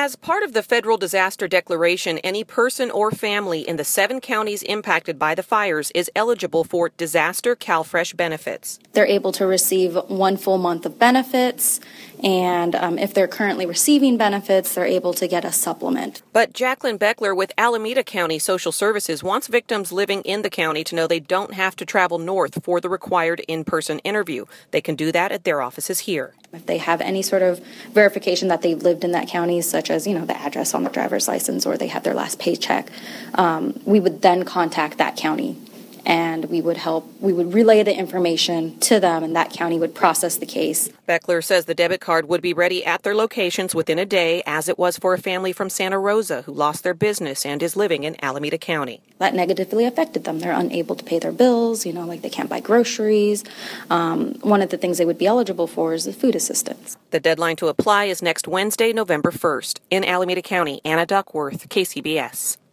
As part of the federal disaster declaration, any person or family in the 7 counties impacted by the fires is eligible for disaster CalFresh benefits. They're able to receive 1 full month of benefits, and if they're currently receiving benefits, they're able to get a supplement. But Jacqueline Beckler with Alameda County Social Services wants victims living in the county to know they don't have to travel north for the required in-person interview. They can do that at their offices here. If they have any sort of verification that they've lived in that county, such as, the address on the driver's license or they have their last paycheck, we would then contact that county and we would relay the information to them and that county would process the case. Beckler says the debit card would be ready at their locations within a day, as it was for a family from Santa Rosa who lost their business and is living in Alameda County. That negatively affected them. They're unable to pay their bills, like they can't buy groceries. One of the things they would be eligible for is the food assistance. The deadline to apply is next Wednesday, November 1st. In Alameda County, Anna Duckworth, KCBS.